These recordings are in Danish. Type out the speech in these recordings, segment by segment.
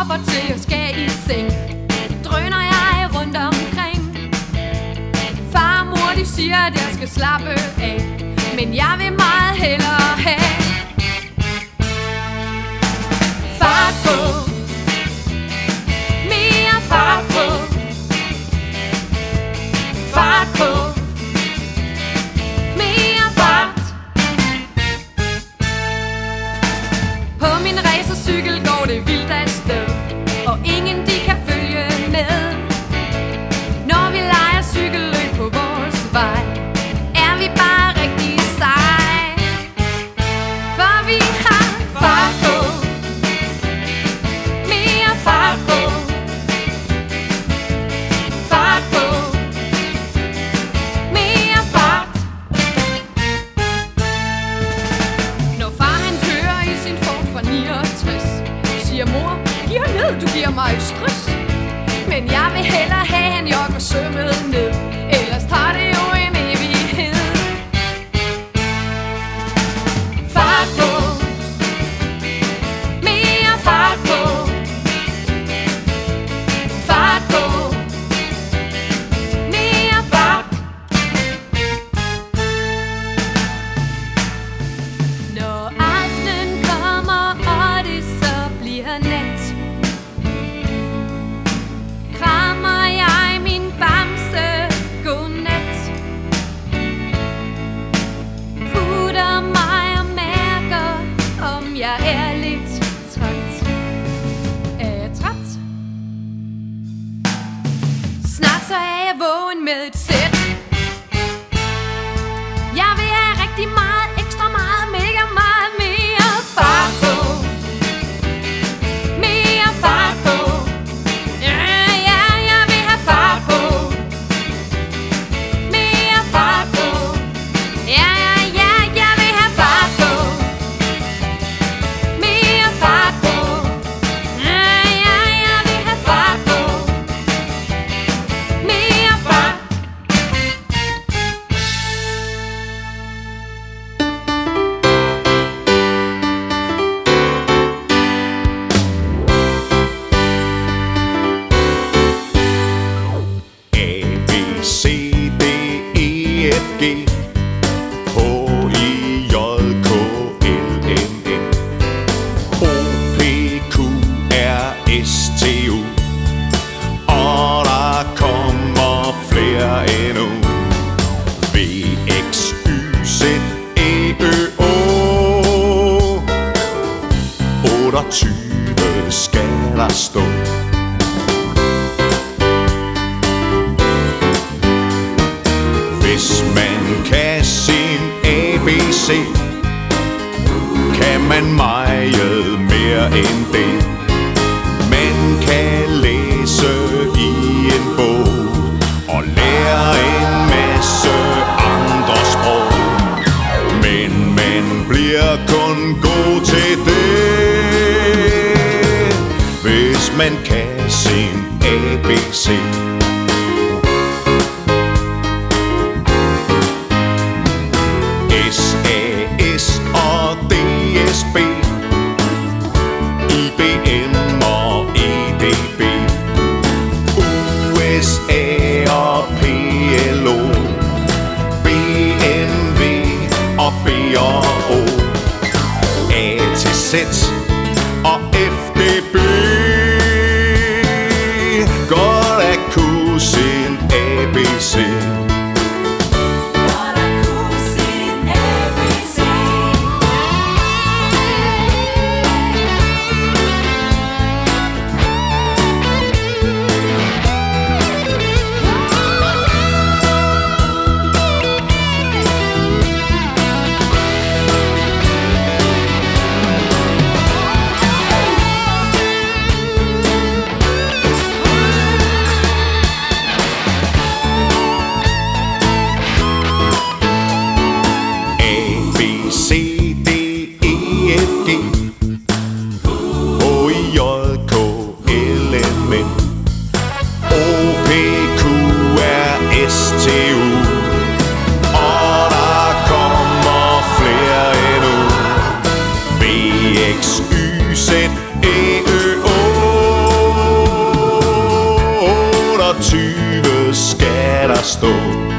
op og til jeg skal i seng, drøner jeg rundt omkring. Far og mor de siger at jeg skal slappe af, men jeg vil meget hellere have fart på, mere fart på, fart på, mere fart. På min racercykel går det vildt afsted, og ingen de kan følge med. Når vi leger cykelløb på vores vej, er vi bare rigtig seje, for vi har fart på, mere fart på, fart på, mere fart. Når far han kører i sin Ford fra 69, siger mor, giv ned, du giver mig stress. Men jeg vil hellere have han jogger sømmet ned, ellers tager det jo en evighed. Fart på, mere fart på, fart på, mere fart. Når aftenen kommer og det så bliver nat, krammer jeg min bamse godnat, putter mig og mærker om jeg er lidt træt. Er jeg træt? Snart så er jeg vågen med et sæt. Jeg vil have rigtig meget, ekstra meget, mega meget mere fart på, mere fart på. Ja, ja, jeg vil have fart på, mere fart på. Ja, ja, ja, jeg vil have fart på, mere fart på. Ja, ja, jeg vil have fart på, mere fart. A, B, C, D, E, F, G, H, I, J, K, L, M, N, O, P, Q, R, S, T, U. Og der kommer flere endnu. V, X, Y, Z, E, Ø, Å. 28 skal der stå. Hvis man kan sin ABC, kan man meget mere end det. Man kan læse i en bog og lære en masse andre sprog, men man bliver kun god til det, hvis man kan sin ABC. SAS og DSB, IBM og EDB, USA og PLO, BMW og B&O, A til Z og FDB. Godt at kunne sin ABC. X, Y, Z, E, Ø, Å. 25 skal der stå.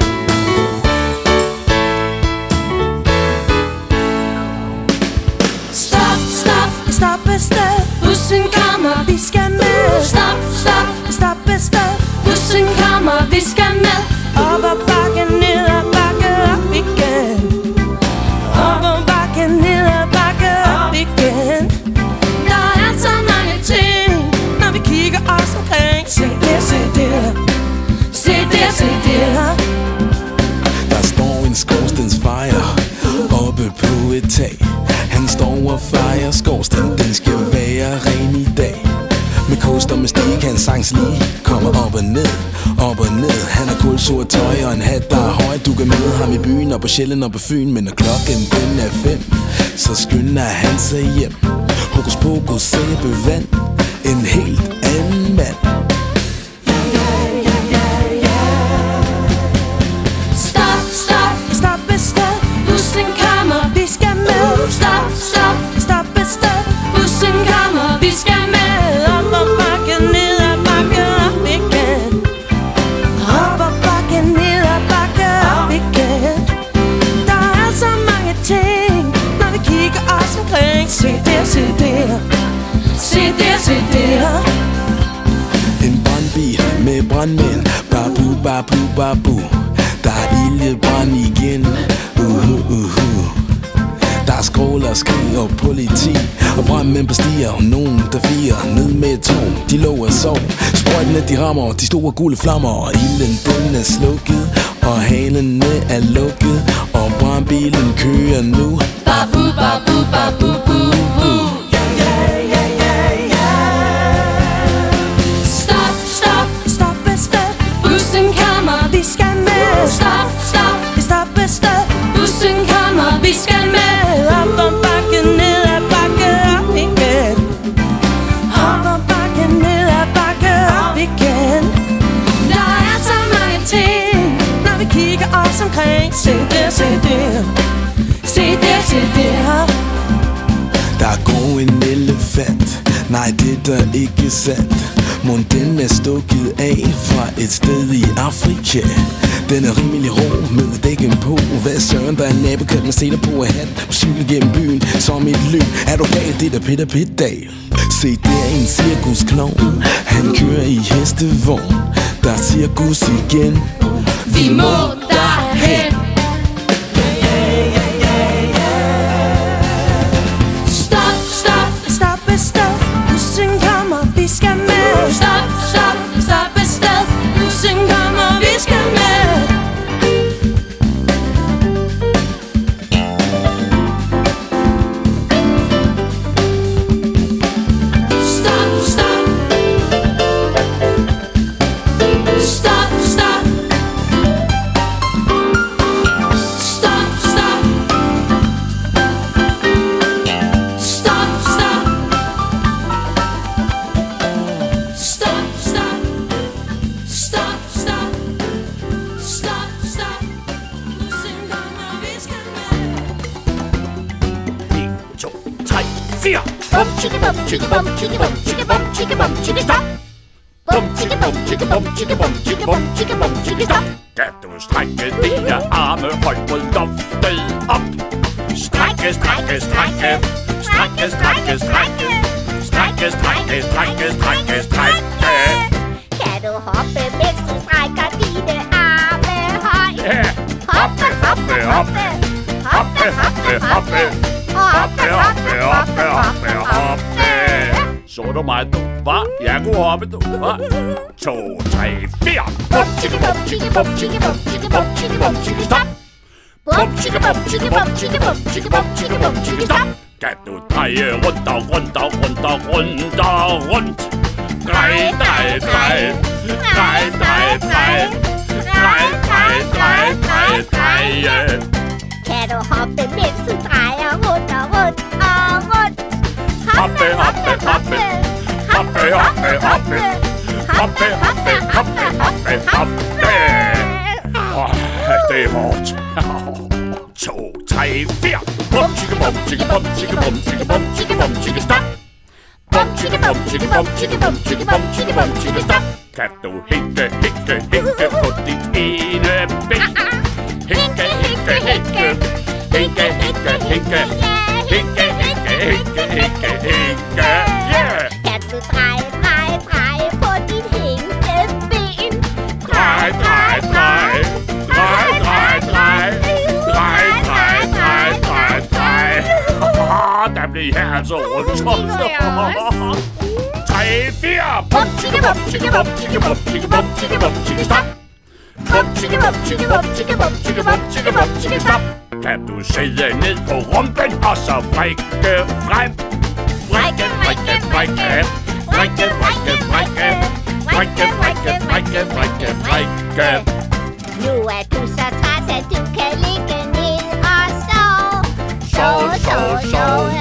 Stop, stop, stop et sted. Bussen kommer, vi skal med. Stop, stop, stop et sted. Bussen kommer, vi skal med. Op og bakke, ned og bakke op igen. Op og bakke, ned og bakke op igen. Der er så mange ting, når vi kigger os omkring. Se der, se der. Se der, se der. Der står en skorstensfejer oppe på et tag. Han står og fejrer skorsten, den skal være ren i dag. Med kost og med stik, hans sangs lige kommer op og ned, op og ned. Han har kulsort tøj og en hat, der er høj. Du kan møde ham i byen og på Sjælland og på Fyn. Men når klokken den er 5, så skynder han sig hjem. Hokus pokus, sæbevand, en helt anden mand. Stop, stop, stop et sted. Bussen kommer, vi skal med. Stop, stop, stop et sted. Bussen kommer, vi skal med. Op og bakke, ned og bakke op igen. Op og bakke, ned og bakke op igen. Der er så mange ting, når vi kigger os omkring. Se der, se der. Se der, se der. En brandbil med brandmænd, babu, babu, babu. Der er ildebrand igen, Der er skrål og skrig og politi og brandmænd på stier, og nogen der firer ned med et tog. De lå og sov, sprøjtene de rammer, de store gule flammer. Og ilden den er slukket, og halene er lukket, og brandbilen kører nu. Babu, babu, babu, bu, bu. Stop, stop, stop et sted. Bussen kommer, vi skal med. Stop, stop, stop et sted. Bussen kommer, vi skal med. Op og bakke, ned og bakke op igen. Op og bakke, ned og bakke op igen. Der er så mange ting, når vi kigger os omkring. Se der, se der. Se der, se der. Der går en elefant, nej det er der ikke sandt. Mon den er stukket af fra et sted i Afrika. Den er rimelig rå med dækken på. Hvad søren, der er en nabokat med seler på at han på cykel gennem byen som et løb. Er du galt, det der Peter Pitdal? Se der en cirkusklovn, han kører i hestevogn. Der er cirkus igen. Vi må derhen. Stop, stop, stop et sted. Bussen kommer, vi skal med. Stop, stop, stop et sted. Bussen kommer, vi skal med. Stop, stop. Stop, stop. Stop, stop. Stop, stop. Stop, stop. Stop, stop. Stop, stop. Bussen kommer, vi skal med. 1, 2, 3, 4. Bum, chicka, bum, chicka, bum, chicka, bum, chicka, bum, chicka, bum, chicka, stop. Bum, chicka, bum, chicka, bum, chicka, bum, chicka, bum, chicka, bum, chicka, stop. Kan du strække dine arme højt på loftet op? Strække, strække, strække. Strække, strække, strække. Strække, strække, strække, strække, strække. Kan du hoppe, mens du strækker dine arme højt? Ja. Hoppe, hoppe, hoppe. Hoppe, hoppe, hoppe. Hoppe, hoppe, hoppe, hoppe, hoppe. Så du mig, du, hva? Jeg kunne hoppe, du, hva? 2, 3, 4. Bum, chicka, bum, chicka, bum, chicka, bum, chicka, bum, chicka, bum, chicka, stop. Bum, chicka, bum, chicka, bum, chicka, bum, chicka, bum, chicka, bum, chicka, stop. Kan du dreje rundt og rundt og rundt og rundt og rundt? Drej, drej, drej. Drej, drej, drej. Drej, drej, drej, drej, drej. Kan du hoppe, mens du drejer rundt og rundt og rundt? Hoppe, hoppe, hoppe. Hoppe, hoppe, hoppe. Hoppe, hoppe, hoppe, hoppe, hoppe. Det er hårdt. 2, 3, 4. Bum, chicka, bum, chicka, bum, chicka, bum, chicka, bum, chicka, bum, chicka, stop. Bum, chicka, bum, chicka, bum, chicka, bum, chicka, bum, chicka, bum, chicka, stop. Kan du hække på dit ene ben? Hække, hække, hække. Hække, hække, hække. Hække, hække, hække, hække, hække. Yeah! Kan du dreje på dit hængeben? Drej. Der blev her altså rundt. 3, 4. Bum, tiki, bum, tiki, bum, tiki, bum, tiki, bum, tiki, bum, tiki, stop. Bum, tiki, bum, tiki, bum, tiki, bum, tiki, bum, tiki, bum, tiki, stop. Kan du sidde ned på rumpen og så vrikke frem? Vrikke. Nu er du så træt, at du kan ligge ned og sove.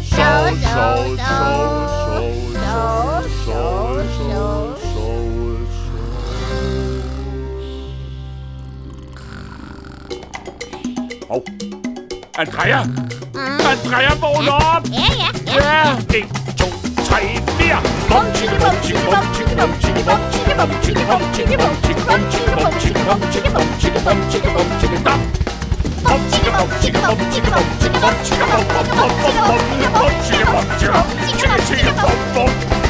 Andrea, vågn op! Ja. 1, 2, 3, 4. Bum, tiki, bum, tiki, bum, tiki, bum, tiki, bum, tiki, bum, tiki, bum, tiki, bum, tiki, bum, tiki, bum, tiki, bum, tiki, bum, tiki, bum, tiki, bum, tiki, stop. Bum, tiki, bum, tiki, bum, tiki, bum, tiki, bum, tiki, bum, bum, bum, bum, bum, bum, tiki, bum, tiki, bum, tiki, bum, bum.